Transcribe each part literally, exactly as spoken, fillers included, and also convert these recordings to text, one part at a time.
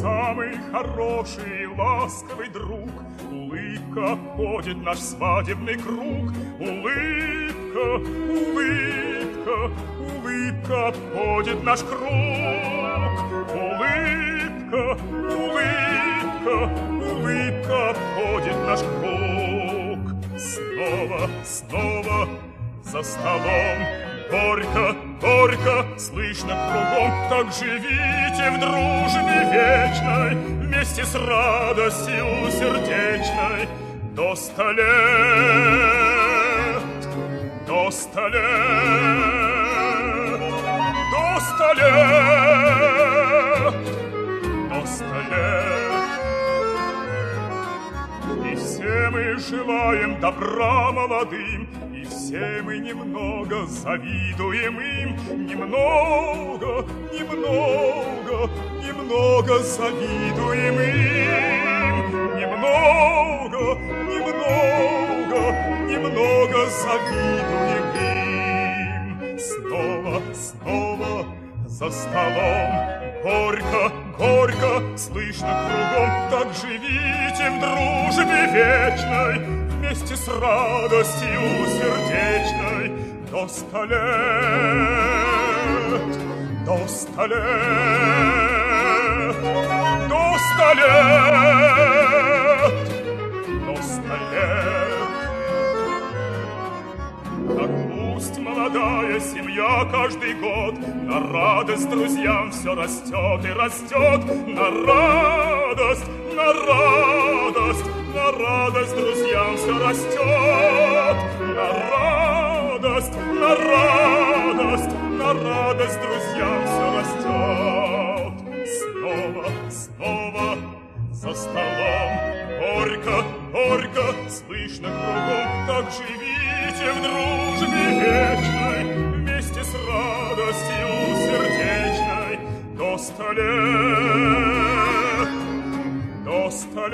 самый хороший и ласковый друг. Улыбка обходит наш свадебный круг. Улыбка, улыбка, улыбка обходит наш круг. Улыбка, улыбка, улыбка обходит наш круг. Снова, снова за столом горько, горько, слышно кругом. Так живите в дружбе вечной, вместе с радостью сердечной. До ста лет, до ста лет, до ста лет, до ста лет. И все мы желаем добра молодым, и все мы немного завидуем им. Немного, немного, немного завидуем им. Немного, немного, немного завидуем им. Снова, снова за столом горько, горько, слышно кругом. Так живите в дружбе вечной, вместе с радостью сердечной. До ста лет, до ста лет, до ста лет, до ста лет. Так пусть молодая семья каждый год на радость друзьям все растет и растет. На радость, на радость, на радость друзьям все растет. На радость, на радость, на радость друзьям все растет. Снова, снова за столом горько, горько, слышно кругом. Так живите в дружбе вечной, вместе с радостью сердечной. До ста лет, до ста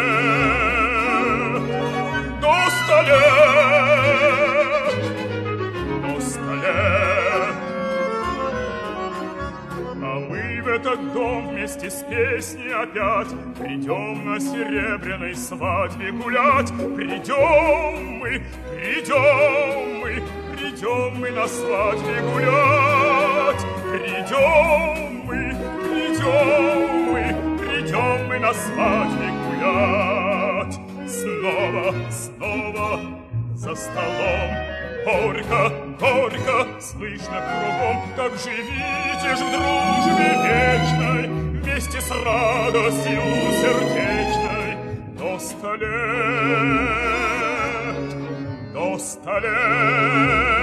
лет, до ста лет, до ста лет. А мы в этот дом вместе с песней опять придем на серебряной свадьбе гулять. Придем мы, придем мы, придем мы на свадьбе гулять. Придем мы, придем мы, придем мы на свадьбе гулять. Снова, снова за столом горько, горько, слышно кругом. Так живите ж в дружбе вечной, вместе с радостью сердечной. До ста лет, до ста лет.